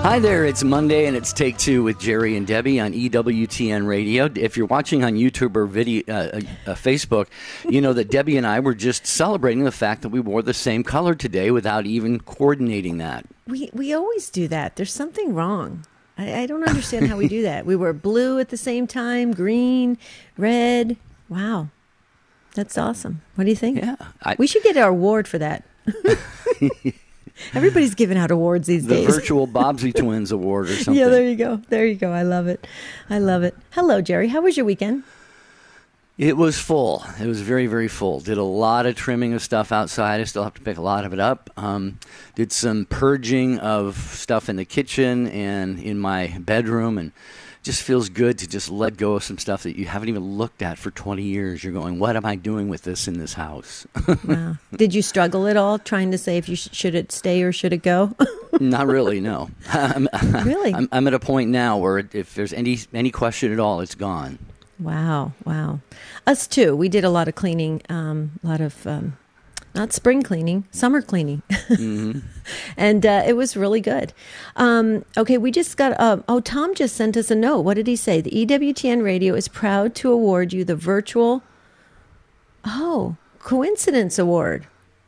Hi there, it's Monday and it's Take Two with Jerry and Debbie on EWTN Radio. If you're watching on YouTube or Facebook, you know that Debbie and I were just celebrating the fact that we wore the same color today without even coordinating that. We always do that. There's something wrong. I don't understand how we do that. We were blue at the same time, green, red. Wow. That's awesome. What do you think? Yeah. We should get our award for that. Everybody's giving out awards these days. The virtual Bobbsey Twins award or something. Yeah, there you go. There you go. I love it. I love it. Hello, Jerry. How was your weekend? It was full. It was very, very full. Did a lot of trimming of stuff outside. I still have to pick a lot of it up. Did some purging of stuff in the kitchen and in my bedroom, and just feels good to just let go of some stuff that you haven't even looked at for 20 years. You're going, what am I doing with this in this house? Wow. Did you struggle at all trying to say if you should it stay or should it go? Not really, no. Really? I'm at a point now where if there's any question at all, it's gone. Wow. Us too. We did a lot of cleaning, not spring cleaning, summer cleaning. Mm-hmm. And it was really good. Okay, we just got, Tom just sent us a note. What did he say? The EWTN Radio is proud to award you the virtual, coincidence award.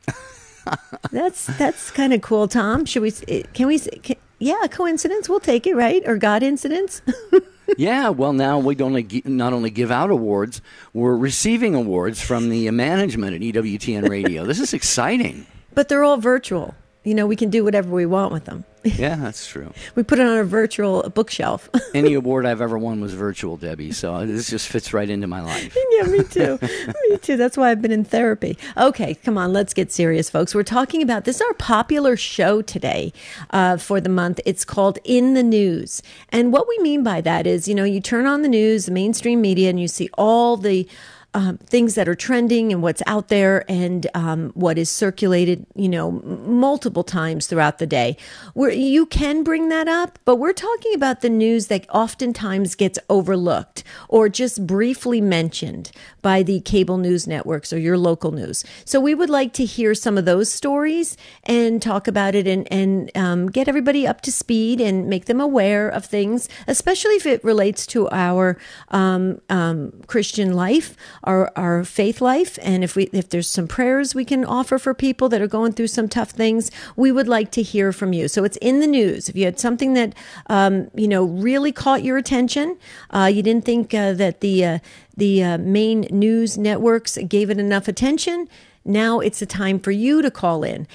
That's kind of cool, Tom. Yeah, coincidence, we'll take it, right? Or God incidents? Yeah, well, now we not only give out awards, we're receiving awards from the management at EWTN Radio. This is exciting. But they're all virtual. You know, we can do whatever we want with them. Yeah, that's true. We put it on a virtual bookshelf. Any award I've ever won was virtual, Debbie, so this just fits right into my life. Yeah, me too. Me too. That's why I've been in therapy. Okay, come on, let's get serious, folks. We're talking about, this is our popular show today for the month. It's called In the News. And what we mean by that is, you know, you turn on the news, the mainstream media, and you see all the things that are trending and what's out there and what is circulated, you know, multiple times throughout the day. Where you can bring that up, but we're talking about the news that oftentimes gets overlooked or just briefly mentioned by the cable news networks or your local news. So we would like to hear some of those stories and talk about it and get everybody up to speed and make them aware of things, especially if it relates to our Christian life, our faith life, and if there's some prayers we can offer for people that are going through some tough things, we would like to hear from you. So it's in the news. If you had something that really caught your attention, you didn't think that the main news networks gave it enough attention, now it's a time for you to call in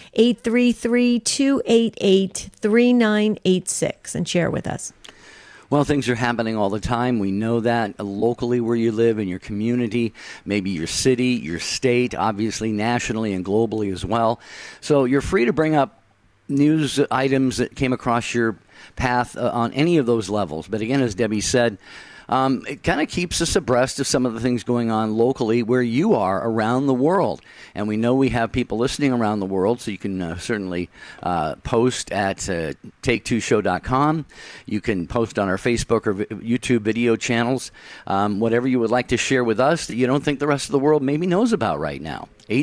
833-288-3986 and share with us. Well, things are happening all the time. We know that locally where you live, in your community, maybe your city, your state, obviously nationally and globally as well. So you're free to bring up news items that came across your path on any of those levels. But again, as Debbie said, it kind of keeps us abreast of some of the things going on locally where you are around the world. And we know we have people listening around the world, so you can certainly post at take2show.com. You can post on our Facebook or YouTube video channels, whatever you would like to share with us that you don't think the rest of the world maybe knows about right now.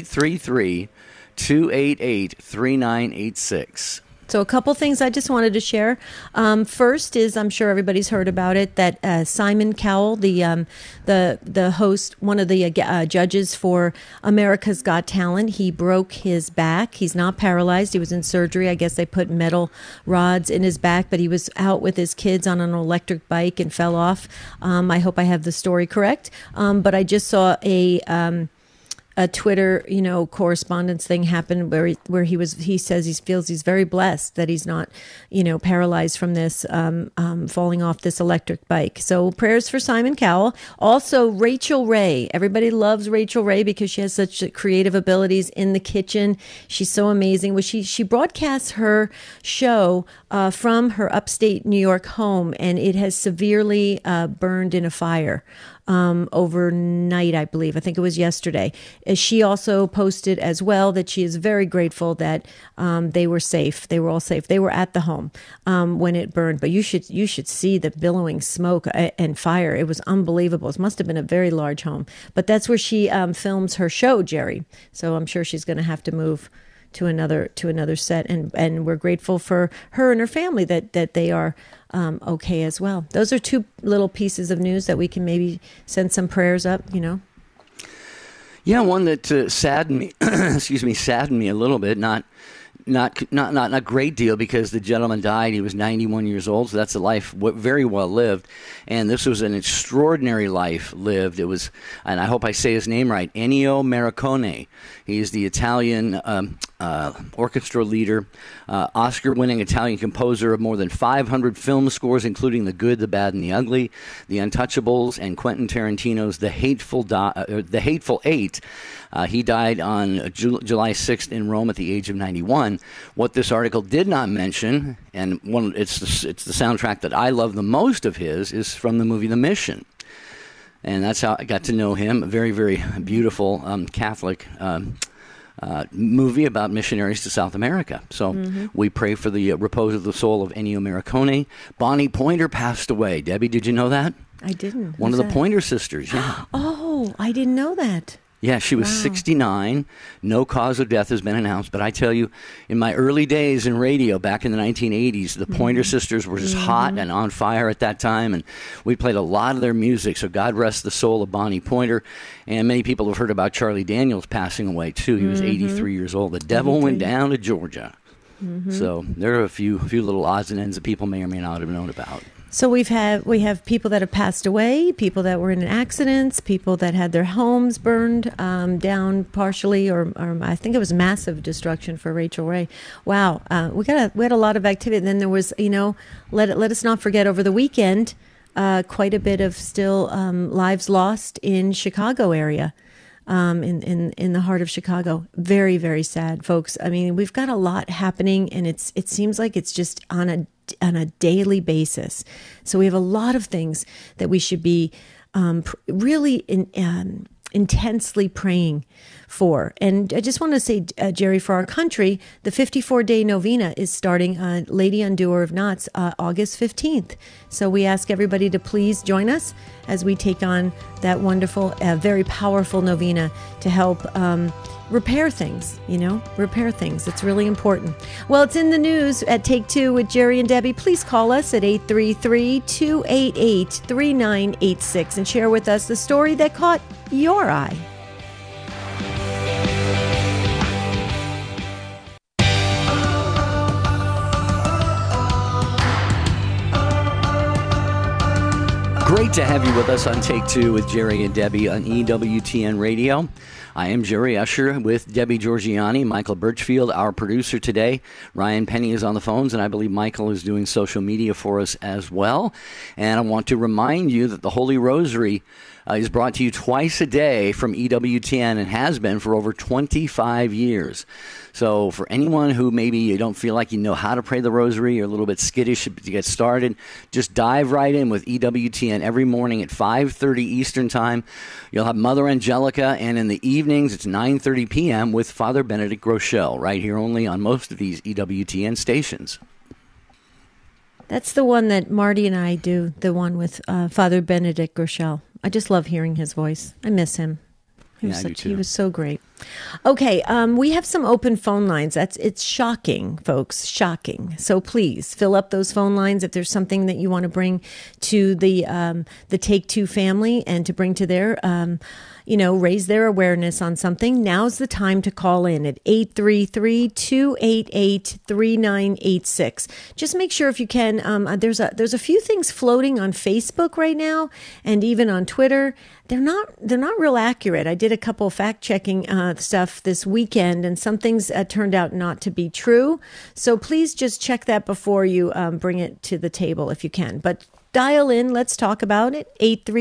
833-288-3986. So a couple things I just wanted to share. First is, I'm sure everybody's heard about it, that Simon Cowell, the host, one of the judges for America's Got Talent, he broke his back. He's not paralyzed. He was in surgery. I guess they put metal rods in his back, but he was out with his kids on an electric bike and fell off. I hope I have the story correct. But I just saw a Twitter, correspondence thing happened where he says he feels he's very blessed that he's not, paralyzed from this falling off this electric bike. So prayers for Simon Cowell. Also, Rachel Ray. Everybody loves Rachel Ray because she has such creative abilities in the kitchen. She's so amazing. Well, she broadcasts her show from her upstate New York home, and it has severely burned in a fire. Overnight, I believe. I think it was yesterday. She also posted as well that she is very grateful that they were safe. They were all safe. They were at the home when it burned. But you should see the billowing smoke and fire. It was unbelievable. It must have been a very large home. But that's where she films her show, Jerry. So I'm sure she's going to have to move another set, and we're grateful for her and her family that they are okay as well. Those are two little pieces of news that we can maybe send some prayers up. Yeah, one that saddened me. Saddened me a little bit. Not a great deal, because the gentleman died. He was 91 years old, so that's a life very well lived. And this was an extraordinary life lived. It was, and I hope I say his name right, Ennio Morricone. He's the Italian orchestra leader, Oscar-winning Italian composer of more than 500 film scores, including The Good, the Bad, and the Ugly, The Untouchables, and Quentin Tarantino's The Hateful Eight. He died on July 6th in Rome at the age of 91. What this article did not mention, and it's the soundtrack that I love the most of his, is from the movie The Mission. And that's how I got to know him. A very, very beautiful Catholic movie about missionaries to South America. So we pray for the repose of the soul of Ennio Morricone. Bonnie Pointer passed away. Debbie, did you know that? I didn't. One of the Pointer sisters, yeah. Oh, I didn't know that. Yeah, she was 69. No cause of death has been announced. But I tell you, in my early days in radio back in the 1980s, the Pointer Sisters were just hot and on fire at that time. And we played a lot of their music. So God rest the soul of Bonnie Pointer. And many people have heard about Charlie Daniels passing away, too. He was 83 years old. The devil went down to Georgia. So there are a few little odds and ends that people may or may not have known about. So we have people that have passed away, people that were in accidents, people that had their homes burned down partially, or I think it was massive destruction for Rachel Ray. Wow, we had a lot of activity. And then there was, let us not forget, over the weekend, quite a bit of still lives lost in Chicago area. In the heart of Chicago. Very, very sad, folks. I mean, we've got a lot happening, and it seems like it's just on a daily basis. So we have a lot of things that we should be really intensely praying for. And I just want to say, Jerry, for our country, the 54-day novena is starting Lady Undoer of Knots August 15th. So we ask everybody to please join us as we take on that wonderful, very powerful novena to help repair things, repair things. It's really important. Well, it's in the news at Take Two with Jerry and Debbie. Please call us at 833-288-3986 and share with us the story that caught your eye. Great to have you with us on Take Two with Jerry and Debbie on EWTN Radio. I am Jerry Usher with Debbie Georgianni, Michael Birchfield, our producer today. Ryan Penny is on the phones, and I believe Michael is doing social media for us as well. And I want to remind you that the Holy Rosary is brought to you twice a day from EWTN and has been for over 25 years. So for anyone who maybe you don't feel like you know how to pray the rosary, you're a little bit skittish to get started, just dive right in with EWTN every morning at 5:30 Eastern Time. You'll have Mother Angelica, and in the evenings it's 9:30 p.m. with Father Benedict Groeschel, right here only on most of these EWTN stations. That's the one that Marty and I do, the one with Father Benedict Groeschel. I just love hearing his voice. I miss him. He was so great. Okay, we have some open phone lines. It's shocking, folks, shocking. So please fill up those phone lines if there's something that you want to bring to the Take Two family and to bring to their raise their awareness on something. Now's the time to call in at 833-288-3986. Just make sure if you can. There's a few things floating on Facebook right now, and even on Twitter. They're not real accurate. I did a couple fact checking stuff this weekend, and some things turned out not to be true. So please just check that before you bring it to the table if you can. But dial in. Let's talk about it.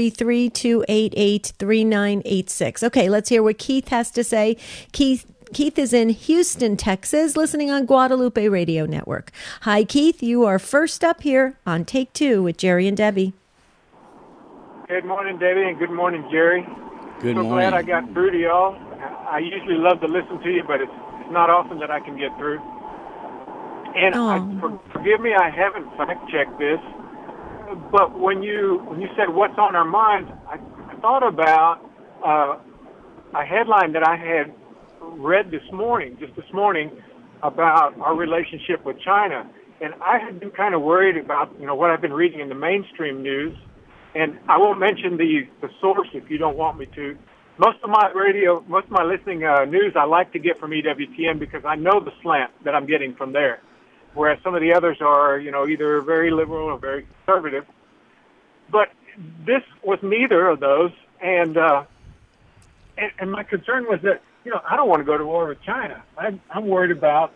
833-288-3986. Okay, let's hear what Keith has to say. Keith is in Houston, Texas, listening on Guadalupe Radio Network. Hi, Keith. You are first up here on Take Two with Jerry and Debbie. Good morning, Debbie, and good morning, Jerry. Good morning. So glad I got through to y'all. I usually love to listen to you, but it's not often that I can get through. And forgive me, I haven't fact-checked this, but when you said what's on our minds, I thought about a headline that I had read this morning, about our relationship with China. And I had been kind of worried about, what I've been reading in the mainstream news. And I won't mention the source if you don't want me to. Most of my listening news I like to get from EWTN because I know the slant that I'm getting from there. Whereas some of the others are, either very liberal or very conservative. But this was neither of those. And my concern was that, I don't want to go to war with China. I'm worried about,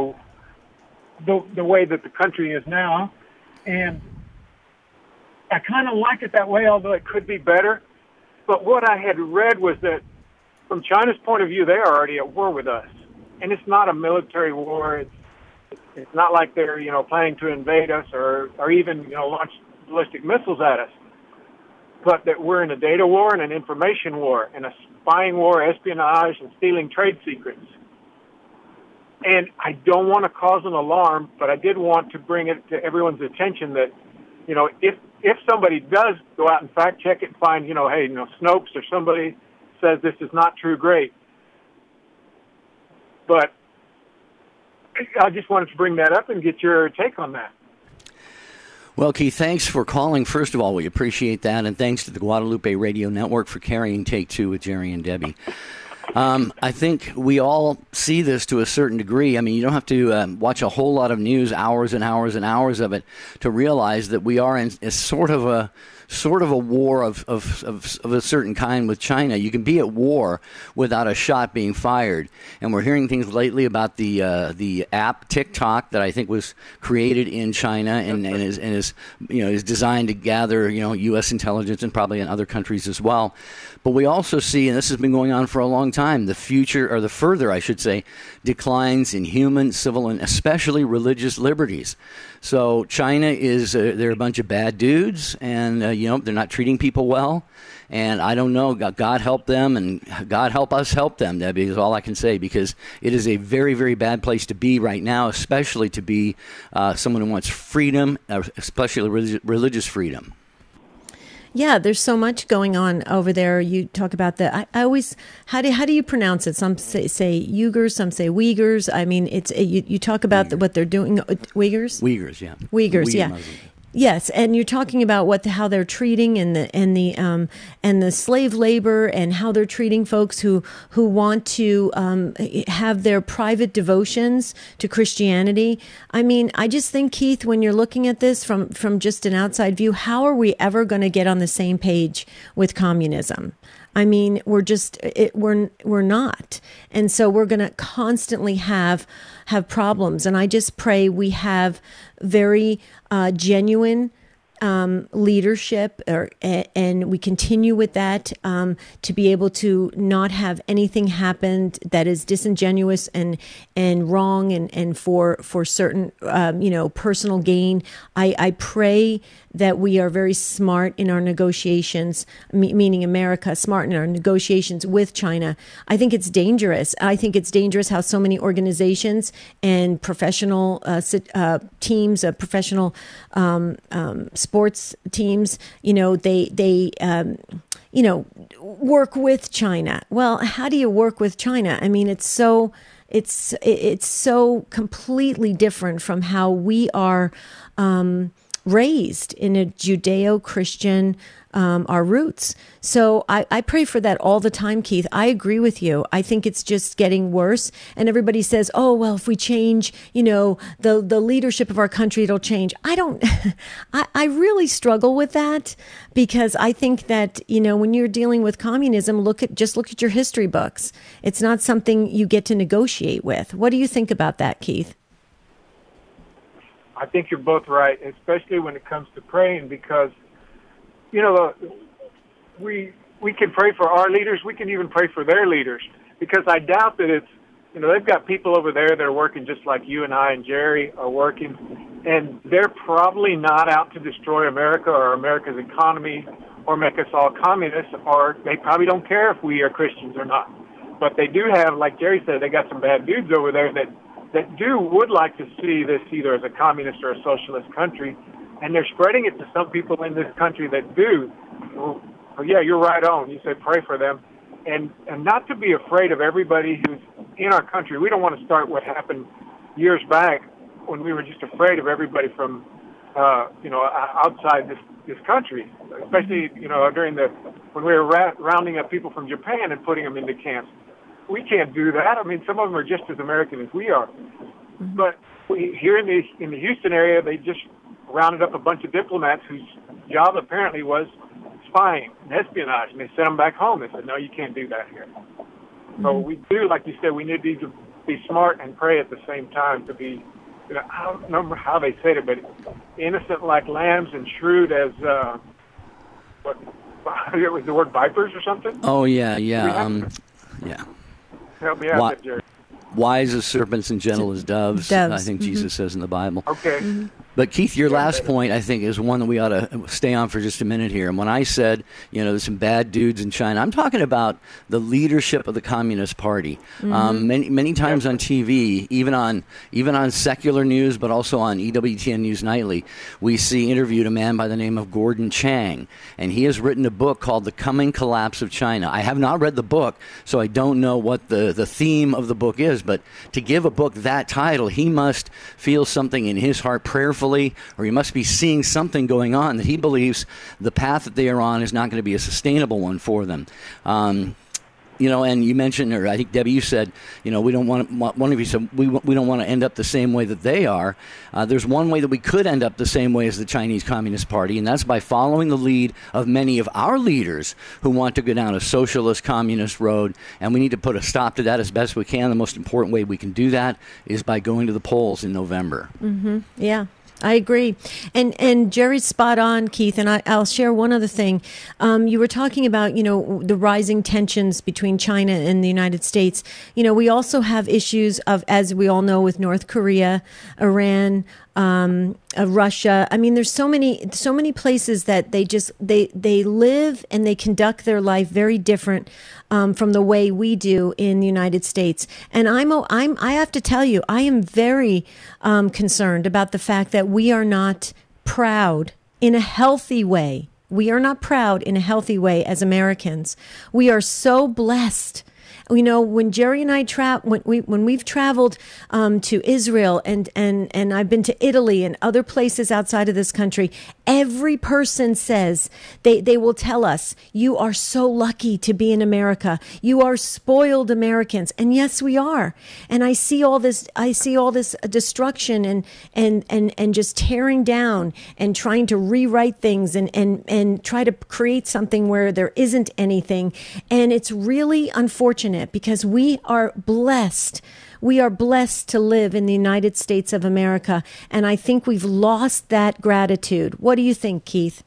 the way that the country is now. And I kind of like it that way, although it could be better. But what I had read was that from China's point of view, they are already at war with us. And it's not a military war. It's not like they're, planning to invade us or even, launch ballistic missiles at us. But that we're in a data war and an information war and a spying war, espionage, and stealing trade secrets. And I don't want to cause an alarm, but I did want to bring it to everyone's attention that, if somebody does go out and fact check it and find, hey, Snopes or somebody says this is not true, great. But I just wanted to bring that up and get your take on that. Well, Keith, thanks for calling. First of all, we appreciate that, and thanks to the Guadalupe Radio Network for carrying Take Two with Jerry and Debbie. I think we all see this to a certain degree. I mean, you don't have to watch a whole lot of news, hours and hours and hours of it, to realize that we are in a sort of a war of a certain kind with China. You can be at war without a shot being fired. And we're hearing things lately about the app TikTok that I think was created in China and is designed to gather U.S. intelligence and probably in other countries as well. But we also see, and this has been going on for a long time, the further, I should say, declines in human, civil, and especially religious liberties. So China they're a bunch of bad dudes, and they're not treating people well. And I don't know, God help them, and God help us help them, Debbie, is all I can say, because it is a very, very bad place to be right now, especially to be someone who wants freedom, especially religious freedom. Yeah, there's so much going on over there. You talk about I always, how do you pronounce it? Some say Uyghurs, some say Uyghurs. I mean, it's you talk about what they're doing. Uyghurs? Uyghurs, yeah. Uyghurs, yeah. Muslim. Yes, and you're talking about how they're treating and the slave labor and how they're treating folks who want to have their private devotions to Christianity. I mean, I just think, Keith, when you're looking at this from just an outside view, how are we ever going to get on the same page with communism? I mean, we're not, and so we're going to constantly have problems. And I just pray we have very genuine leadership, and we continue with that to be able to not have anything happen that is disingenuous and wrong and for certain personal gain. I pray that we are very smart in our negotiations, meaning America, smart in our negotiations with China. I think it's dangerous. I think it's dangerous how so many organizations and professional teams, professional sports teams, they work with China. Well, how do you work with China? I mean, it's so completely different from how we are raised in a Judeo-Christian, our roots. So I pray for that all the time, Keith. I agree with you. I think it's just getting worse. And everybody says, oh, well, if we change, the leadership of our country, it'll change. I really struggle with that, because I think that, when you're dealing with communism, look at your history books. It's not something you get to negotiate with. What do you think about that, Keith? I think you're both right, especially when it comes to praying, because, we can pray for our leaders. We can even pray for their leaders, because I doubt that it's, they've got people over there that are working just like you and I and Jerry are working, and they're probably not out to destroy America or America's economy or make us all communists, or they probably don't care if we are Christians or not. But they do have, like Jerry said, they got some bad dudes over there that would like to see this either as a communist or a socialist country, and they're spreading it to some people in this country that do. Well, yeah, you're right on. You said pray for them, and not to be afraid of everybody who's in our country. We don't want to start what happened years back when we were just afraid of everybody from, outside this country, especially, during when we were rounding up people from Japan and putting them into camps. We can't do that. I mean, some of them are just as American as we are. But here in the Houston area, they just rounded up a bunch of diplomats whose job apparently was spying and espionage, and they sent them back home. They said, no, you can't do that here. So we do, like you said, we need to be smart and pray at the same time to be, I don't remember how they said it, but innocent like lambs and shrewd as, it was the word vipers or something? Oh, yeah. Help me out there, Jerry. Wise as serpents and gentle as doves. I think Jesus says in the Bible. Okay. But Keith, your last point, I think, is one that we ought to stay on for just a minute here. And when I said, there's some bad dudes in China, I'm talking about the leadership of the Communist Party. Many times on TV, even on secular news, but also on EWTN News Nightly, we see interviewed a man by the name of Gordon Chang, and he has written a book called The Coming Collapse of China. I have not read the book, so I don't know what the theme of the book is, but to give a book that title, he must feel something in his heart prayerfully, or he must be seeing something going on that he believes the path that they are on is not going to be a sustainable one for them. And you mentioned, or I think Debbie, you said, we don't want. One of you said we don't want to end up the same way that they are. There's one way that we could end up the same way as the Chinese Communist Party, and that's by following the lead of many of our leaders who want to go down a socialist communist road. And we need to put a stop to that as best we can. The most important way we can do that is by going to the polls in November. Yeah. I agree. And Jerry's spot on, Keith, and I'll share one other thing. You were talking about, the rising tensions between China and the United States. We also have issues of, as we all know, with North Korea, Iran, Russia. I mean, there's so many places that they live and they conduct their life very different from the way we do in the United States. And I have to tell you, I am very concerned about the fact that we are not proud in a healthy way. We are not proud in a healthy way as Americans. We are so blessed. When Jerry and I when we've traveled to Israel and I've been to Italy and other places outside of this country, every person says they will tell us, you are so lucky to be in America. You are spoiled Americans, and yes, we are. And I see all this destruction and just tearing down and trying to rewrite things and try to create something where there isn't anything, and it's really unfortunate. Because we are blessed. We are blessed to live in the United States of America. And I think we've lost that gratitude. What do you think, Keith?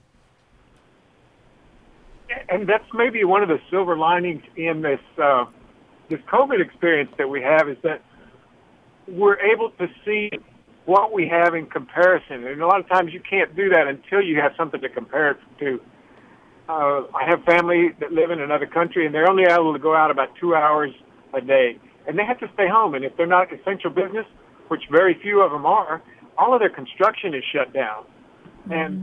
And that's maybe one of the silver linings in this COVID experience that we have, is that we're able to see what we have in comparison. And a lot of times you can't do that until you have something to compare it to. I have family that live in another country, and they're only able to go out about 2 hours a day. And they have to stay home. And if they're not essential business, which very few of them are, all of their construction is shut down. And,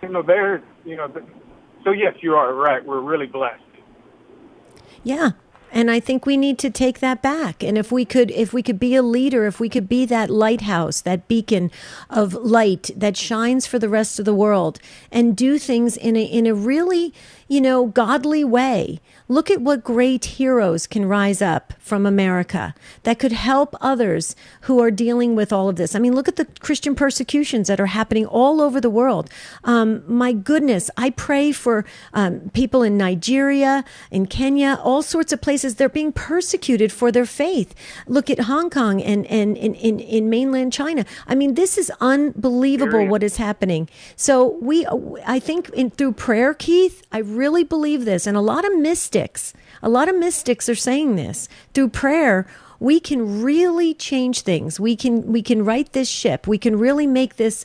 so yes, you are right. We're really blessed. Yeah. And I think we need to take that back. And if we could be a leader, if we could be that lighthouse, that beacon of light that shines for the rest of the world, and do things in a really, godly way. Look at what great heroes can rise up from America that could help others who are dealing with all of this. I mean, look at the Christian persecutions that are happening all over the world. My goodness, I pray for people in Nigeria, in Kenya, all sorts of places. They're being persecuted for their faith. Look at Hong Kong and in mainland China. I mean, this is unbelievable what is happening. So I think through prayer, Keith, I really believe this, and a lot of mystics are saying this. Through prayer, we can really change things. We can right this ship. We can really make this,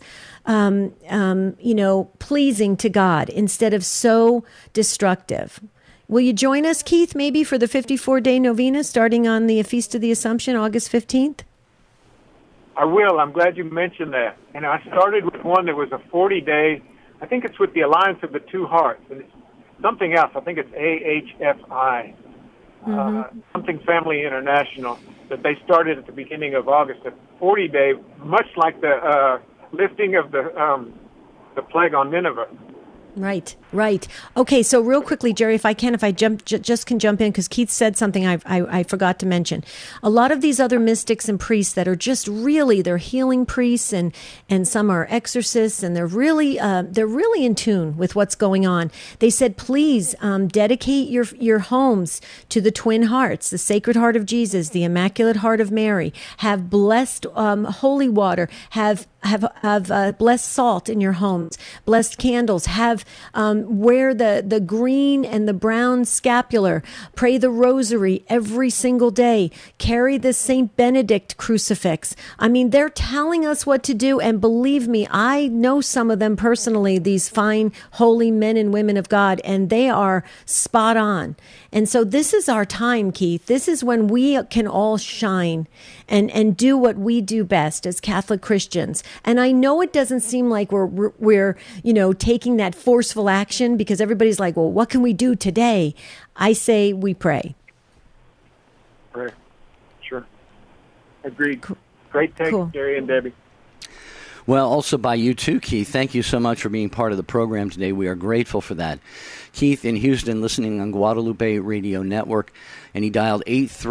pleasing to God instead of so destructive. Will you join us, Keith, maybe for the 54-day novena starting on the Feast of the Assumption, August 15th? I will. I'm glad you mentioned that. And I started with one that was a 40-day. I think it's with the Alliance of the Two Hearts. And it's something else. I think it's AHFI, something Family International. that they started at the beginning of August, a 40-day, much like the lifting of the plague on Nineveh. Right, right. Okay, so real quickly, Jerry, if I can just jump in, because Keith said something I forgot to mention. A lot of these other mystics and priests that are just really, they're healing priests, and some are exorcists, and they're really in tune with what's going on. They said, please dedicate your homes to the Twin Hearts, the Sacred Heart of Jesus, the Immaculate Heart of Mary. Have blessed holy water. Have blessed salt in your homes, blessed candles, wear the green and the brown scapular, pray the rosary every single day, carry the St. Benedict crucifix. I mean, they're telling us what to do, and believe me, I know some of them personally, these fine, holy men and women of God, and they are spot on. And so this is our time, Keith. This is when we can all shine and do what we do best as Catholic Christians. And I know it doesn't seem like we're taking that forceful action, because everybody's like, well, what can we do today? I say we pray. Pray. Sure. Agreed. Cool. Great take, cool. Jerry and Debbie. Well, also by you too, Keith. Thank you so much for being part of the program today. We are grateful for that. Keith in Houston, listening on Guadalupe Radio Network, and he dialed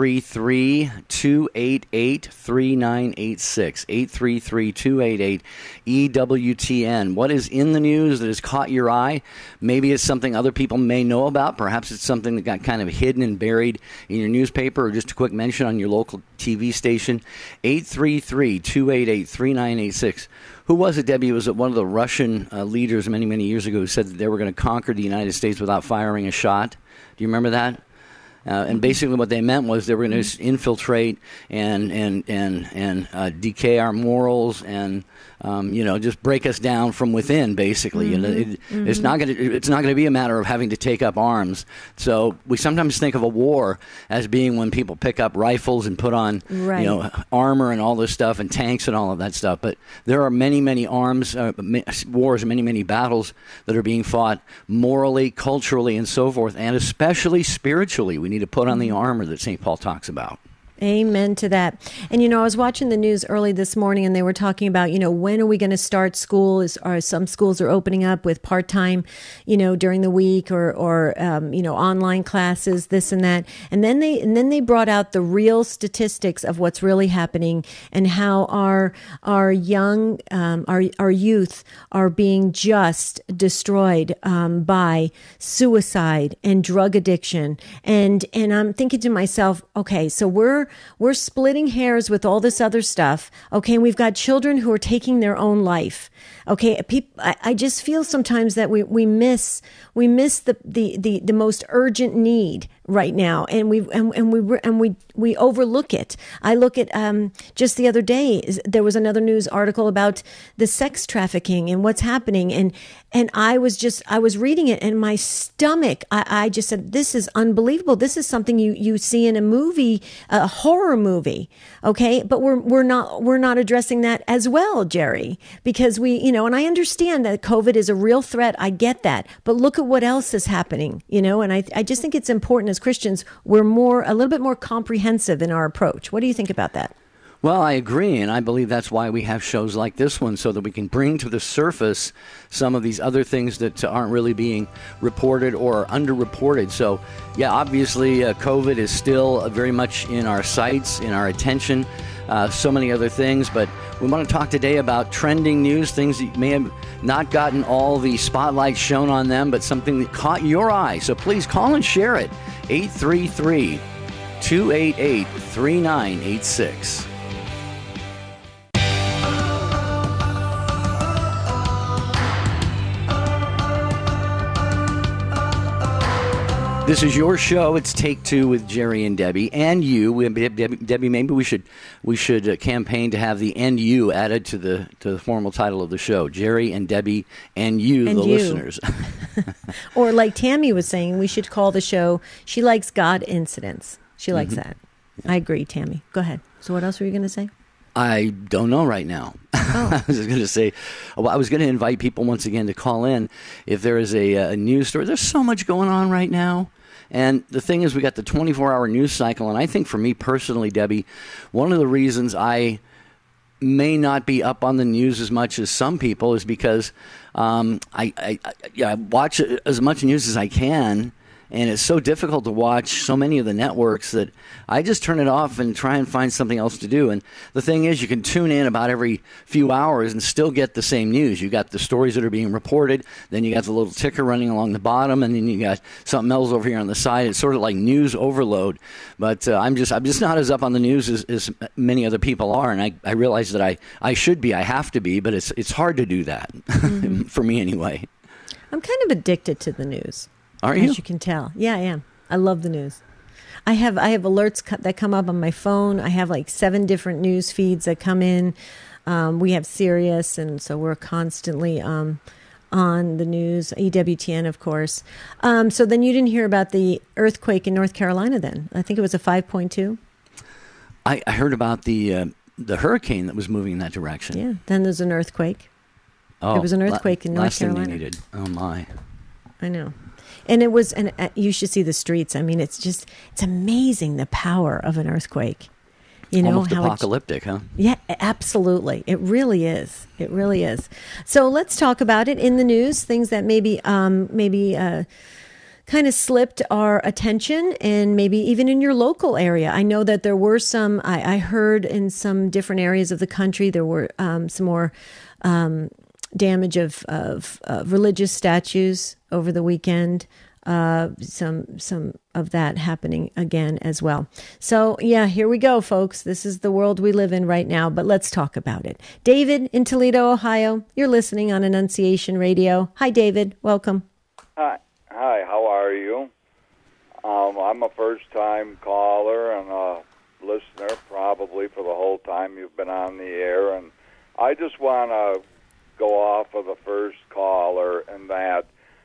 833-288-3986, 833-288-EWTN. What is in the news that has caught your eye? Maybe it's something other people may know about. Perhaps it's something that got kind of hidden and buried in your newspaper, or just a quick mention on your local TV station. 833-288-3986. Who was it, Debbie? Was it one of the Russian leaders many, many years ago who said that they were going to conquer the United States without firing a shot? Do you remember that? And basically what they meant was they were going to infiltrate and decay our morals and just break us down from within. Basically, it's not going to be a matter of having to take up arms. So we sometimes think of a war as being when people pick up rifles and put on armor and all this stuff and tanks and all of that stuff. But there are many, many wars, many, many battles that are being fought morally, culturally, and so forth, and especially spiritually. We need to put on the armor that St. Paul talks about. Amen to that. And, I was watching the news early this morning, and they were talking about, when are we going to start school? Some schools are opening up with part-time, during the week or online classes, this and that. And then they brought out the real statistics of what's really happening and how our young, our youth are being just destroyed by suicide and drug addiction. And I'm thinking to myself, okay, so we're splitting hairs with all this other stuff. Okay. And we've got children who are taking their own life. Okay. I just feel sometimes that we miss the most urgent need right now. And we overlook it. I look at, just the other day, there was another news article about the sex trafficking and what's happening. And I was reading it, and my stomach, I just said, this is unbelievable. This is something you see in a movie, a horror movie. Okay. But we're not addressing that as well, Jerry, because and I understand that COVID is a real threat. I get that. But look at what else is happening, and I just think it's important as Christians, we're a little bit more comprehensive in our approach. What do you think about that? Well, I agree, and I believe that's why we have shows like this one, so that we can bring to the surface some of these other things that aren't really being reported or underreported. So, yeah, obviously, COVID is still very much in our sights, in our attention, so many other things, but we want to talk today about trending news, things that may have not gotten all the spotlight shown on them, but something that caught your eye. So please call and share it. 833-288-3986. This is your show. It's Take Two with Jerry and Debbie, and you. Debbie, maybe we should campaign to have the "and you" added to the formal title of the show. Jerry and Debbie, and you, and the listeners. Or like Tammy was saying, we should call the show "She Likes God Incidents." She likes that. Yeah. I agree, Tammy. Go ahead. So what else were you going to say? I don't know right now. I was going to say, I was going to invite people once again to call in if there is a news story. There's so much going on right now. And the thing is, we got the 24-hour news cycle. And I think for me personally, Debbie, one of the reasons I may not be up on the news as much as some people is because I watch as much news as I can. And it's so difficult to watch so many of the networks that I just turn it off and try and find something else to do. And the thing is, you can tune in about every few hours and still get the same news. You got the stories that are being reported, then you got the little ticker running along the bottom, and then you got something else over here on the side. It's sort of like news overload. But I'm just not as up on the news as many other people are. And I realize that I should be, I have to be, but it's hard to do that for me anyway. I'm kind of addicted to the news. Are you? As you can tell. Yeah, I am. I love the news. I have alerts that come up on my phone. I have like 7 different news feeds that come in. We have Sirius, and so we're constantly on the news. EWTN, of course. So then you didn't hear about the earthquake in North Carolina then? I think it was a 5.2. I heard about the hurricane that was moving in that direction. Yeah, then there's an earthquake. Oh, there was an earthquake in North Carolina. Last thing they needed. Oh, my. I know. And it was, and you should see the streets. I mean, it's amazing the power of an earthquake. You know, almost apocalyptic, huh? Yeah, absolutely. It really is. It really is. So let's talk about it in the news. Things that maybe kind of slipped our attention, and maybe even in your local area. I know that there were some. I heard in some different areas of the country there were some more damage of religious statues over the weekend. Some of that happening again as well. So yeah, here we go, folks. This is the world we live in right now, but let's talk about it. David in Toledo, Ohio, you're listening on Annunciation Radio. Hi, David. Welcome. Hi, how are you? I'm a first-time caller and a listener probably for the whole time you've been on the air, and I just want to go off of the first caller and that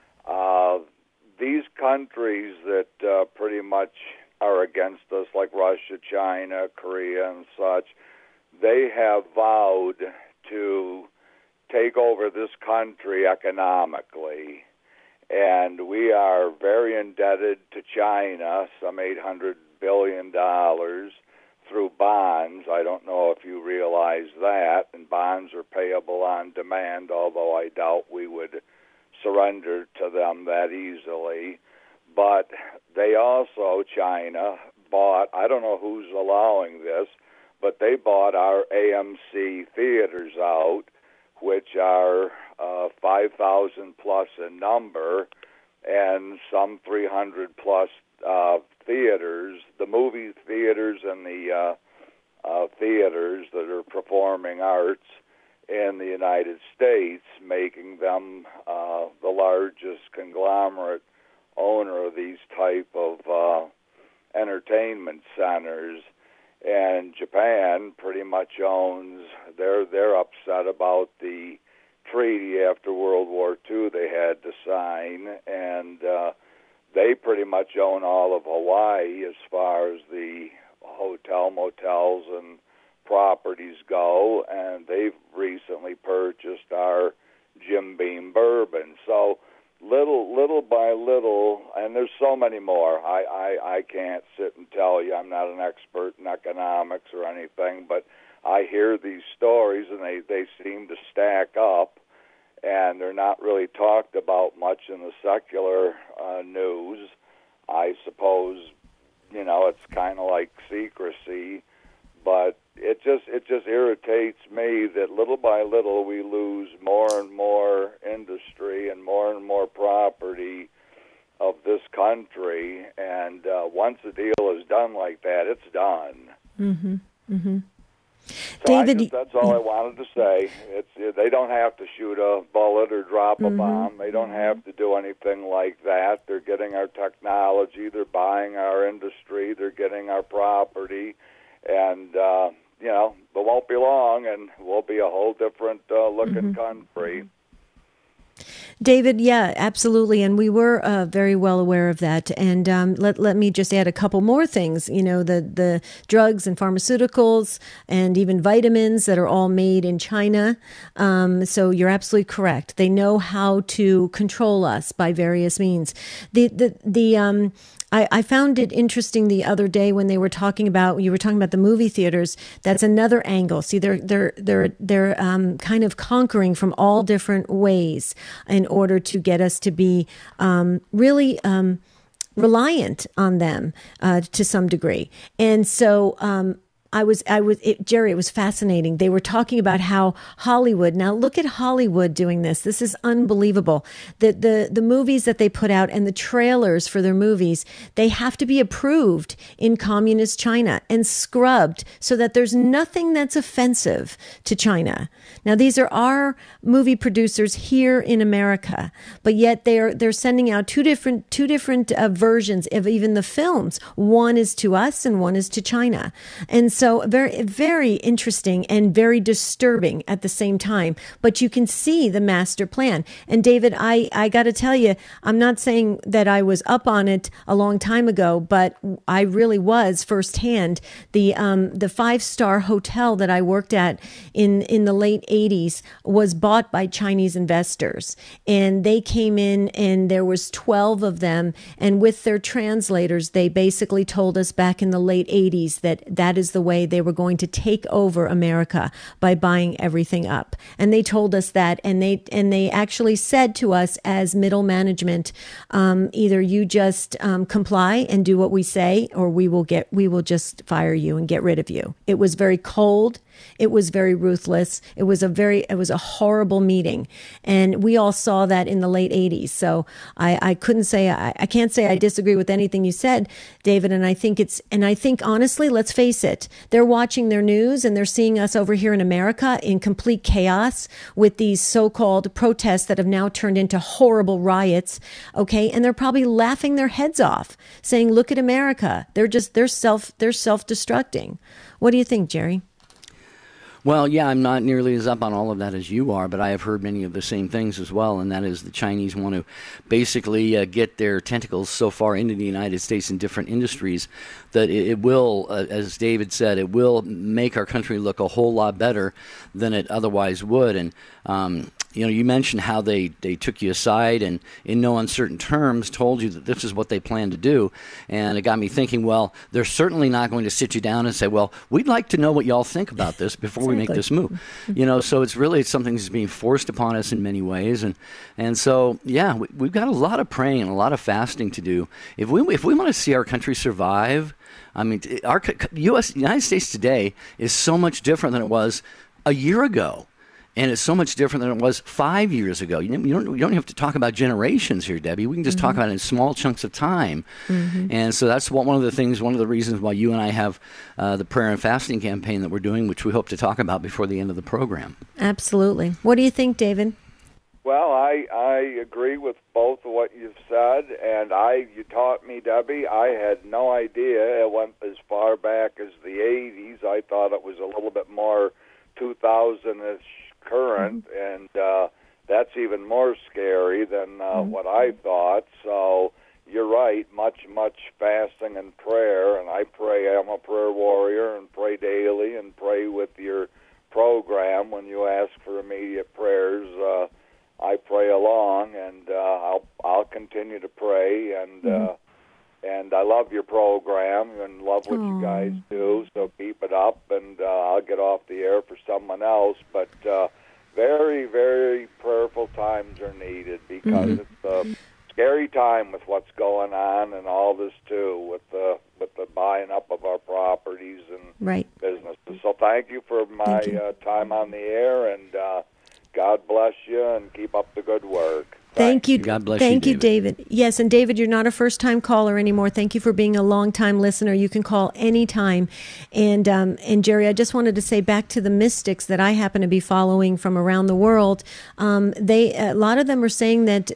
these countries that pretty much are against us, like Russia, China, Korea, and such, they have vowed to take over this country economically. And we are very indebted to China, some $800 billion through bonds. I don't know if you realize that. And bonds are payable on demand, although I doubt we would surrender to them that easily. But they also, China, bought, I don't know who's allowing this, but they bought our AMC theaters out, which are 5,000 plus in number, and some 300 plus theaters, the movie theaters and the theaters that are performing arts in the United States, making them the largest conglomerate owner of these type of entertainment centers. And Japan pretty much owns, they're upset about the treaty after World War II they had to sign, and they pretty much own all of Hawaii as far as the hotel, motels, and properties go, and they've recently purchased our Jim Beam bourbon. So little by little, and there's so many more. I can't sit and tell you. I'm not an expert in economics or anything, but I hear these stories, and they seem to stack up, and they're not really talked about much in the secular news. I suppose, it's kind of like secrecy, but it just irritates me that little by little we lose more and more industry and more property of this country, and once a deal is done like that, it's done. Mm-hmm. Mm-hmm. So David, that's all I wanted to say. They don't have to shoot a bullet or drop a bomb. They don't have to do anything like that. They're getting our technology. They're buying our industry. They're getting our property. And, it won't be long, and we'll be a whole different looking country. David, yeah, absolutely. And we were very well aware of that. And let me just add a couple more things. You know, the drugs and pharmaceuticals and even vitamins that are all made in China. So you're absolutely correct. They know how to control us by various means. I found it interesting the other day when you were talking about the movie theaters. That's another angle. See, they're kind of conquering from all different ways in order to get us to be really reliant on them to some degree. And so Jerry, it was fascinating. They were talking about how Hollywood, now look at Hollywood doing this. This is unbelievable. The movies that they put out and the trailers for their movies, they have to be approved in communist China and scrubbed so that there's nothing that's offensive to China. Now, these are our movie producers here in America, but yet they're sending out two different versions of even the films. One is to us and one is to China. And so very, very interesting and very disturbing at the same time. But you can see the master plan. And David, I got to tell you, I'm not saying that I was up on it a long time ago, but I really was firsthand. The 5-star hotel that I worked at in the late 80s was bought by Chinese investors. And they came in and there was 12 of them. And with their translators, they basically told us back in the late 80s that is the way they were going to take over America by buying everything up. And they told us that, and they actually said to us as middle management, either you just comply and do what we say, or we will just fire you and get rid of you. It was very cold. It was very ruthless. It was a horrible meeting. And we all saw that in the late 80s. So I can't say I disagree with anything you said, David. And I think honestly, let's face it, they're watching their news and they're seeing us over here in America in complete chaos with these so-called protests that have now turned into horrible riots. Okay. And they're probably laughing their heads off saying, look at America. They're self-destructing. What do you think, Jerry? Well, yeah, I'm not nearly as up on all of that as you are, but I have heard many of the same things as well, and that is the Chinese want to basically get their tentacles so far into the United States in different industries that it will, as David said, it will make our country look a whole lot better than it otherwise would. And you mentioned how they took you aside and in no uncertain terms told you that this is what they plan to do. And it got me thinking, well, they're certainly not going to sit you down and say, well, we'd like to know what y'all think about this before we make this move. So it's something that's being forced upon us in many ways. And so, yeah, we've got a lot of praying and a lot of fasting to do. If we want to see our country survive, I mean, our United States today is so much different than it was a year ago. And it's so much different than it was 5 years ago. You don't have to talk about generations here, Debbie. We can just talk about it in small chunks of time. And so that's one of the reasons why you and I have the prayer and fasting campaign that we're doing, which we hope to talk about before the end of the program. Absolutely. What do you think, David? Well, I agree with both of what you've said, and you taught me, Debbie. I had no idea it went as far back as the 80s. I thought it was a little bit more 2000-ish current, and that's even more scary than what I thought. So you're right, much fasting and prayer, and I pray. I'm a prayer warrior and pray daily and pray with your program. When you ask for immediate prayers, I pray along, and I'll continue to pray, and I love your program and love what you guys do, so keep it up, and I'll get off the air for someone else. But very, very prayerful times are needed because it's a scary time with what's going on and all this, too, with the buying up of our properties and businesses. So thank you for my time on the air, and God bless you, and keep up the good work. Thank you. God bless you, Thank you, David. Yes, and David, you're not a first-time caller anymore. Thank you for being a long-time listener. You can call anytime. And Jerry, I just wanted to say back to the mystics that I happen to be following from around the world. A lot of them are saying that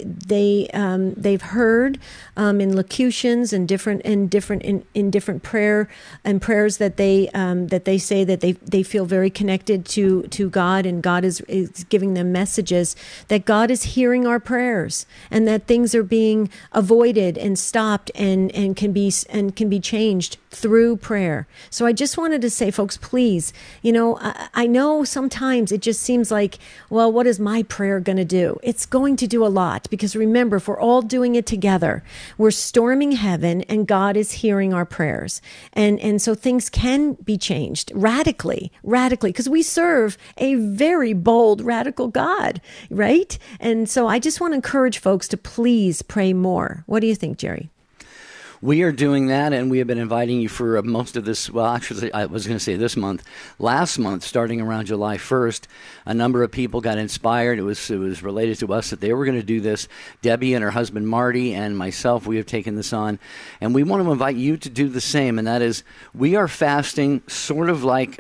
they've heard in locutions and different prayer and prayers that they say that they feel very connected to God, and God is giving them messages that God is hearing our prayers, and that things are being avoided and stopped and can be changed through prayer. So I just wanted to say, folks, please, I know sometimes it just seems like, well, what is my prayer going to do? It's going to do a lot, because remember, if we're all doing it together, we're storming heaven and God is hearing our prayers. And so things can be changed radically, because we serve a very bold, radical God, right? And so I just want to encourage folks to please pray more. What do you think, Jerry? We are doing that, and we have been inviting you for most of this. Well, actually, I was going to say this month. Last month, starting around July 1st, a number of people got inspired. It was related to us that they were going to do this. Debbie and her husband Marty and myself, we have taken this on, and we want to invite you to do the same. And that is, we are fasting sort of like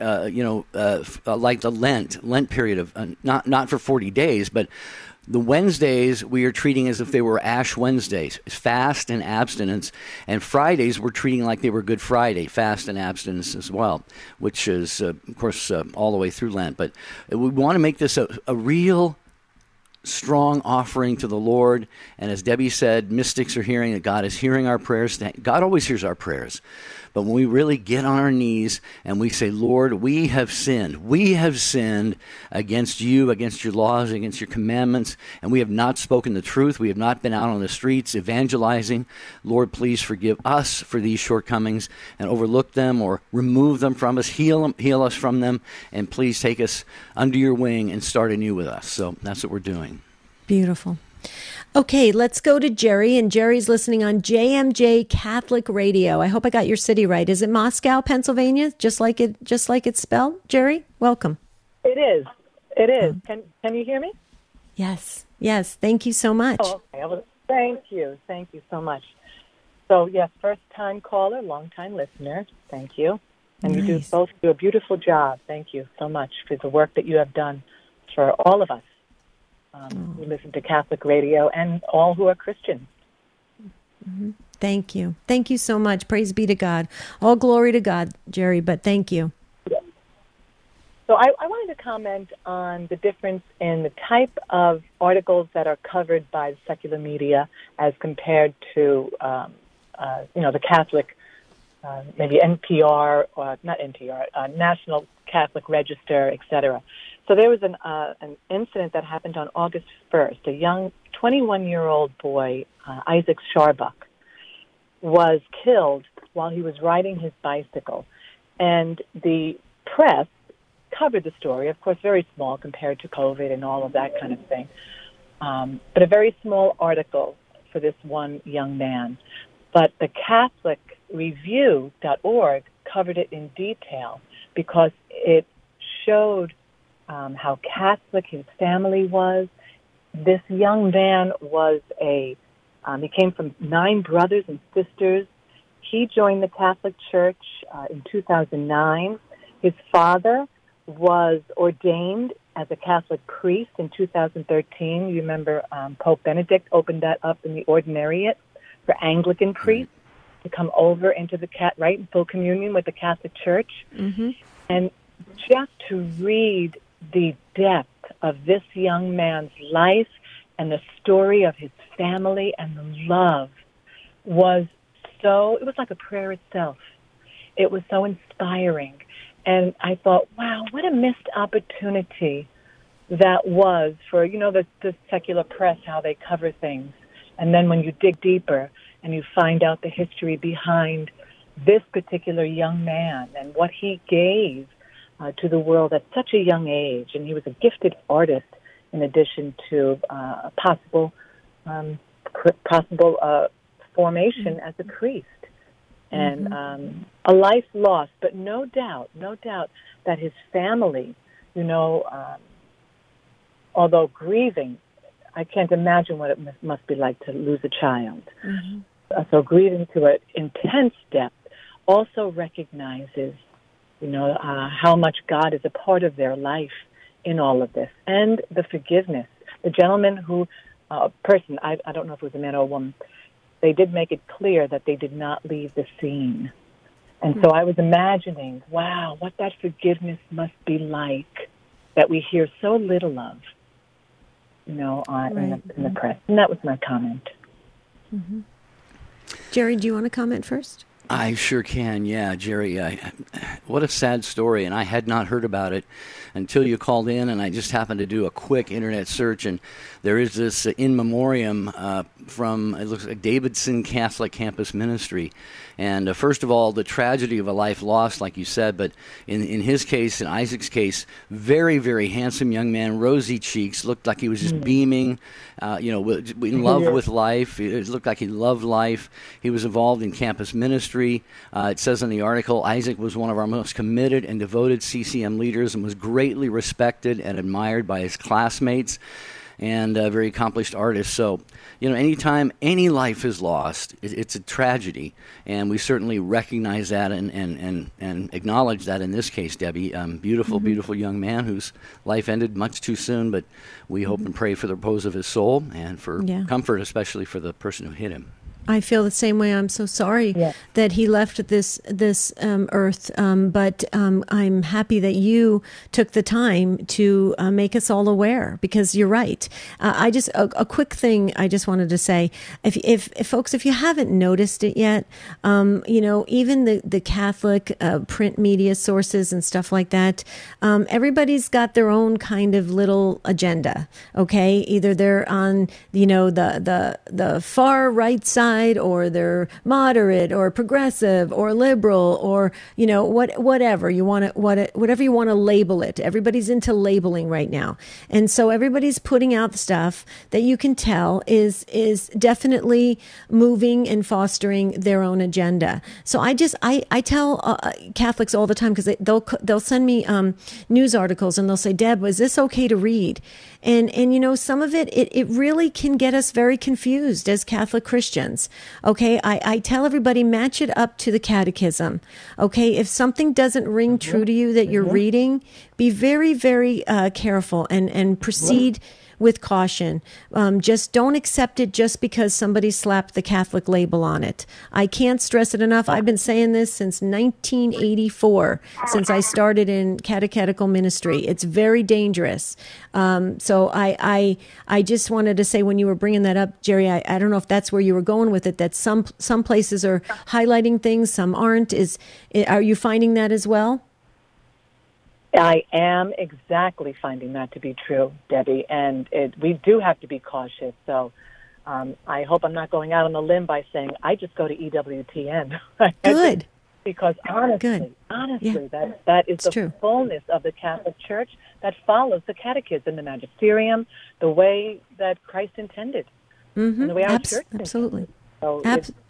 like the Lent period of not for 40 days, but the Wednesdays we are treating as if they were Ash Wednesdays, fast and abstinence. And Fridays we're treating like they were Good Friday, fast and abstinence as well, which is, of course, all the way through Lent. But we want to make this a real strong offering to the Lord. And as Debbie said, mystics are hearing that God is hearing our prayers. God always hears our prayers. But when we really get on our knees and we say, Lord, we have sinned. We have sinned against you, against your laws, against your commandments, and we have not spoken the truth. We have not been out on the streets evangelizing. Lord, please forgive us for these shortcomings and overlook them or remove them from us, heal us from them, and please take us under your wing and start anew with us. So that's what we're doing. Beautiful. Okay, let's go to Jerry, and Jerry's listening on JMJ Catholic Radio. I hope I got your city right. Is it Moscow, Pennsylvania? Just like it's spelled? Jerry, welcome. It is. It is. Can you hear me? Yes. Thank you so much. Oh, okay. Thank you so much. So yes, first time caller, long time listener. Thank you, and nice. You both do a beautiful job. Thank you so much for the work that you have done for all of us. Who listen to Catholic radio and all who are Christians. Mm-hmm. Thank you. Thank you so much. Praise be to God. All glory to God, Jerry, but thank you. So I wanted to comment on the difference in the type of articles that are covered by the secular media as compared to, the Catholic, maybe NPR, or not NPR, National Catholic Register, etc. So there was an incident that happened on August 1st. A young 21-year-old boy, Isaac Sharbuck, was killed while he was riding his bicycle. And the press covered the story, of course, very small compared to COVID and all of that kind of thing, but a very small article for this one young man. But the CatholicReview.org covered it in detail because it showed how Catholic his family was. This young man was he came from 9 brothers and sisters. He joined the Catholic Church in 2009. His father was ordained as a Catholic priest in 2013. You remember Pope Benedict opened that up in the ordinariate for Anglican priests to come over into the in full communion with the Catholic Church. Mm-hmm. And just to read the depth of this young man's life and the story of his family and the love it was like a prayer itself. It was so inspiring. And I thought, wow, what a missed opportunity that was for, the secular press, how they cover things. And then when you dig deeper and you find out the history behind this particular young man and what he gave to the world at such a young age, and he was a gifted artist in addition to a possible formation as a priest, and a life lost, but no doubt that his family, although grieving, I can't imagine what it must be like to lose a child. Mm-hmm. So grieving to an intense depth also recognizes how much God is a part of their life in all of this, and the forgiveness. The gentleman I don't know if it was a man or a woman, they did make it clear that they did not leave the scene. And so I was imagining, wow, what that forgiveness must be like that we hear so little of. in the press. And that was my comment. Mm-hmm. Jerry, do you want to comment first? I sure can, yeah, Jerry. What a sad story, and I had not heard about it until you called in, and I just happened to do a quick internet search, and there is this in memoriam from, it looks like Davidson Catholic Campus Ministry. And first of all, the tragedy of a life lost, like you said, but in his case, in Isaac's case, very, very handsome young man, rosy cheeks, looked like he was just beaming, in love with life. It looked like he loved life. He was involved in campus ministry. It says in the article, Isaac was one of our most committed and devoted CCM leaders and was greatly respected and admired by his classmates, and a very accomplished artist. So, anytime any life is lost, it's a tragedy, and we certainly recognize that and acknowledge that in this case, Debbie. Beautiful young man whose life ended much too soon, but we hope and pray for the repose of his soul and for comfort, especially for the person who hit him. I feel the same way. I'm so sorry that he left this earth, but I'm happy that you took the time to make us all aware, because you're right. A quick thing I just wanted to say, if folks, if you haven't noticed it yet, even the Catholic print media sources and stuff like that, everybody's got their own kind of little agenda. Okay, either they're on the far right side, or they're moderate or progressive or liberal, or whatever you want to whatever you want to label it. Everybody's into labeling right now, and so everybody's putting out stuff that you can tell is definitely moving and fostering their own agenda. So I tell Catholics all the time, because they'll send me news articles, and they'll say, "Deb, is this okay to read?" And some of it really can get us very confused as Catholic Christians. Okay, I tell everybody, match it up to the catechism. Okay, if something doesn't ring true to you that you're reading, be very, very careful and proceed with caution. Just don't accept it just because somebody slapped the Catholic label on it. I can't stress it enough. I've been saying this since 1984, since I started in catechetical ministry. It's very dangerous. So I just wanted to say, when you were bringing that up, Jerry, I don't know if that's where you were going with it, that some places are highlighting things, some aren't. Are you finding that as well? I am exactly finding that to be true, Debbie, and we do have to be cautious. So I hope I'm not going out on a limb by saying I just go to EWTN. Good. Because honestly, that is the fullness of the Catholic Church that follows the catechism, the magisterium, the way that Christ intended, and the way our church intended. Absolutely. So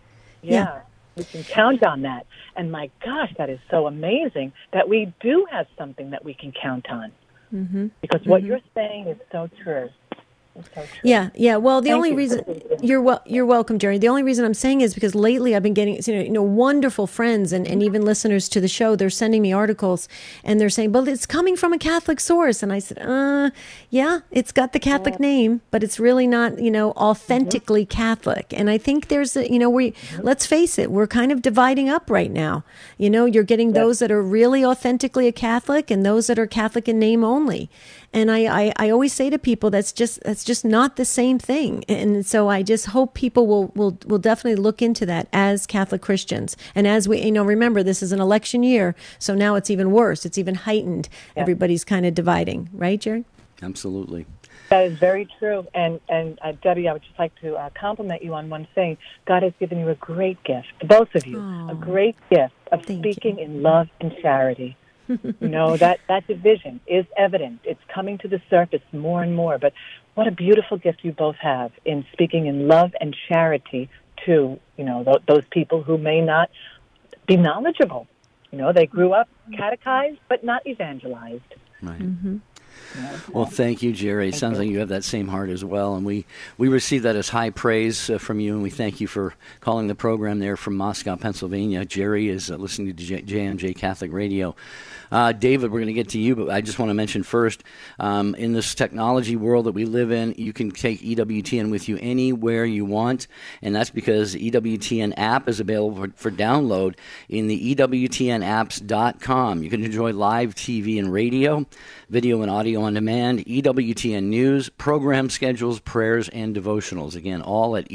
we can count on that. And my gosh, that is so amazing that we do have something that we can count on. Because what you're saying is so true. So yeah. Well, the only reason you're welcome, Jerry. The only reason I'm saying is because lately I've been getting wonderful friends and even listeners to the show. They're sending me articles and they're saying, "Well, it's coming from a Catholic source." And I said, it's got the Catholic name, but it's really not, authentically Catholic." And I think there's let's face it, we're kind of dividing up right now. You're getting those that are really authentically a Catholic and those that are Catholic in name only. And I always say to people, that's just not the same thing. And so I just hope people will definitely look into that as Catholic Christians. And as we, remember, this is an election year, so now it's even worse. It's even heightened. Yeah. Everybody's kind of dividing. Right, Jerry? Absolutely. That is very true. And Debbie, I would just like to compliment you on one thing. God has given you a great gift, both of you, a great gift of speaking in love and charity. That division is evident. It's coming to the surface more and more. But what a beautiful gift you both have in speaking in love and charity to, those people who may not be knowledgeable. They grew up catechized, but not evangelized. Right. Well, thank you, Jerry. It sounds like you have that same heart as well, and we receive that as high praise from you, and we thank you for calling the program there from Moscow, Pennsylvania. Jerry is listening to JMJ Catholic Radio. David, we're going to get to you, but I just want to mention first, in this technology world that we live in, you can take EWTN with you anywhere you want, and that's because the EWTN app is available for download in the EWTNapps.com. You can enjoy live TV and radio, video and audio on demand, EWTN News, program schedules, prayers, and devotionals. Again, all at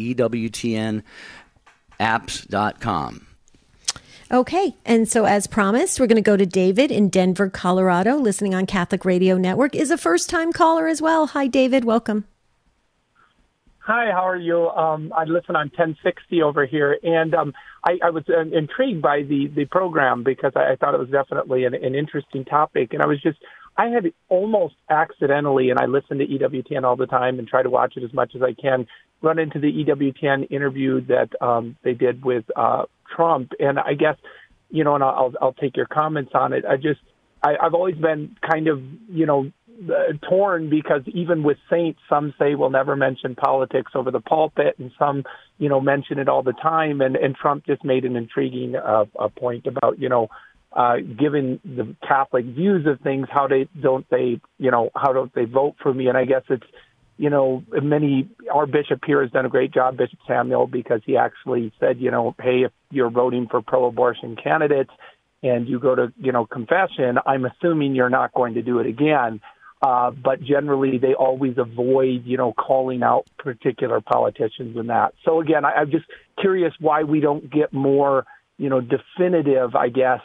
EWTNapps.com. Okay, and so as promised, we're going to go to David in Denver, Colorado, listening on Catholic Radio Network, is a first-time caller as well. Hi, David. Welcome. Hi, how are you? I listen on 1060 over here, and I was intrigued by the program because I thought it was definitely an interesting topic, and I had almost accidentally, and I listen to EWTN all the time and try to watch it as much as I can, run into the EWTN interview that they did with Trump, and I guess, and I'll take your comments on it. I've always been kind of, torn because even with saints, some say we'll never mention politics over the pulpit, and some, mention it all the time. And Trump just made an intriguing point about, given the Catholic views of things, how don't they vote for me? And I guess it's, our bishop here has done a great job, Bishop Samuel, because he actually said, hey, if you're voting for pro-abortion candidates and you go to, confession, I'm assuming you're not going to do it again. But generally, they always avoid, calling out particular politicians and that. So, again, I'm just curious why we don't get more, definitive, I guess,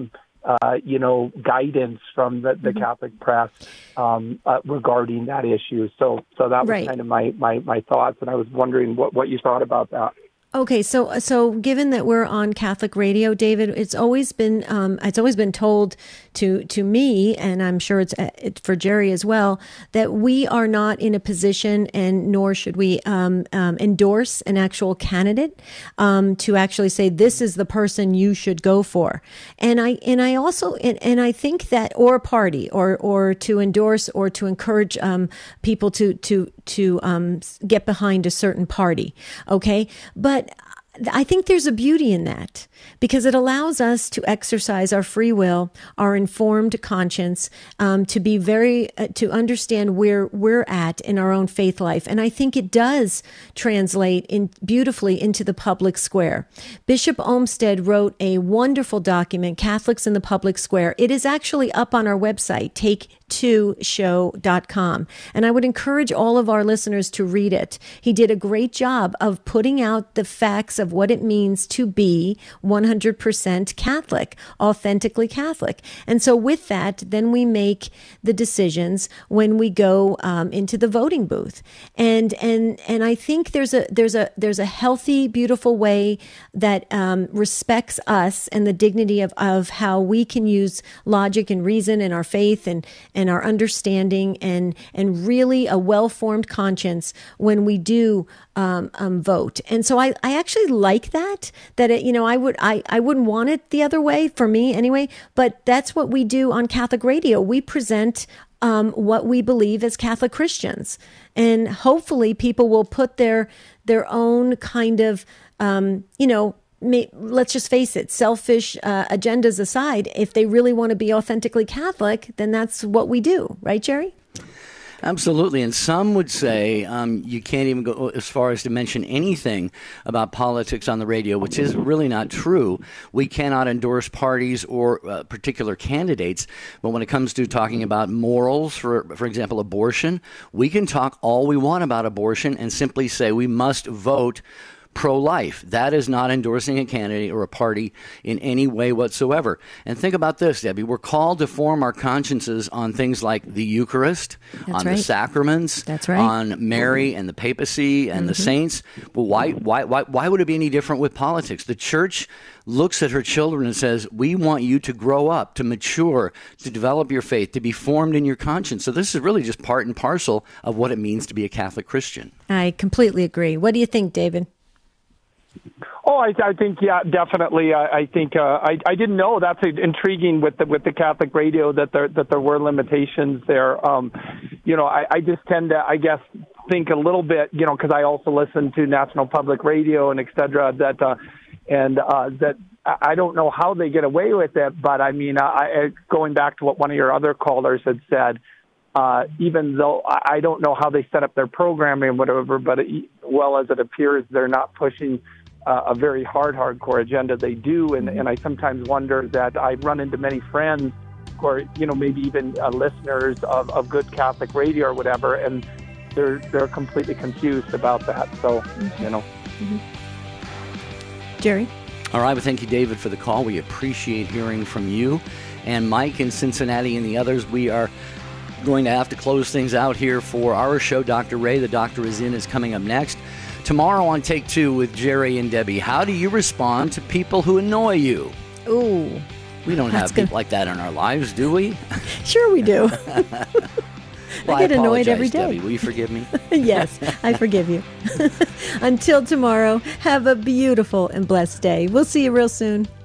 guidance from the Catholic press regarding that issue. So that was kind of my thoughts, and I was wondering what you thought about that. Okay, so given that we're on Catholic radio, David, it's always been told to me, and I'm sure it's for Jerry as well, that we are not in a position, and nor should we endorse an actual candidate to actually say this is the person you should go for. And I also think that, or a party, or to endorse or to encourage people to get behind a certain party. Okay, but I think there's a beauty in that because it allows us to exercise our free will, our informed conscience, to be to understand where we're at in our own faith life. And I think it does translate beautifully into the public square. Bishop Olmsted wrote a wonderful document, Catholics in the Public Square. It is actually up on our website, take2show.com. And I would encourage all of our listeners to read it. He did a great job of putting out the facts of what it means to be 100% Catholic, authentically Catholic. And so with that, then we make the decisions when we go into the voting booth. And I think there's a healthy, beautiful way that respects us and the dignity of how we can use logic and reason and our faith and our understanding and really a well-formed conscience when we do vote. And so I actually like that I wouldn't want it the other way for me anyway, but that's what we do on Catholic radio. We present what we believe as Catholic Christians, and hopefully people will put their own kind of let's just face it, selfish agendas aside. If they really want to be authentically Catholic, then that's what we do. Right, Jerry? Absolutely. And some would say you can't even go as far as to mention anything about politics on the radio, which is really not true. We cannot endorse parties or particular candidates. But when it comes to talking about morals, for example, abortion, we can talk all we want about abortion and simply say we must vote pro-life. That is not endorsing a candidate or a party in any way whatsoever. And think about this, Debbie. We're called to form our consciences on things like the Eucharist, the sacraments, on Mary and the papacy and the saints. But why would it be any different with politics? The Church looks at her children and says, we want you to grow up, to mature, to develop your faith, to be formed in your conscience. So this is really just part and parcel of what it means to be a Catholic Christian. I completely agree. What do you think, David? Oh, I think, yeah, definitely. I think I didn't know. That's intriguing with the Catholic radio that there were limitations there. I just tend to, I guess, think a little bit, because I also listen to National Public Radio and et cetera, that I don't know how they get away with it. But I mean, going back to what one of your other callers had said, even though I don't know how they set up their programming and whatever, but well as it appears, they're not pushing a very hardcore agenda. They do, and I sometimes wonder that I run into many friends or, maybe even listeners of good Catholic radio or whatever, and they're completely confused about that. So, Jerry? All right. Well, thank you, David, for the call. We appreciate hearing from you. And Mike in Cincinnati and the others, we are going to have to close things out here for our show. Dr. Ray, The Doctor Is In, is coming up next. Tomorrow on Take Two with Jerry and Debbie, how do you respond to people who annoy you? Ooh. We don't have people like that in our lives, do we? Sure we do. Well, I get annoyed every day. Debbie, will you forgive me? Yes, I forgive you. Until tomorrow, have a beautiful and blessed day. We'll see you real soon.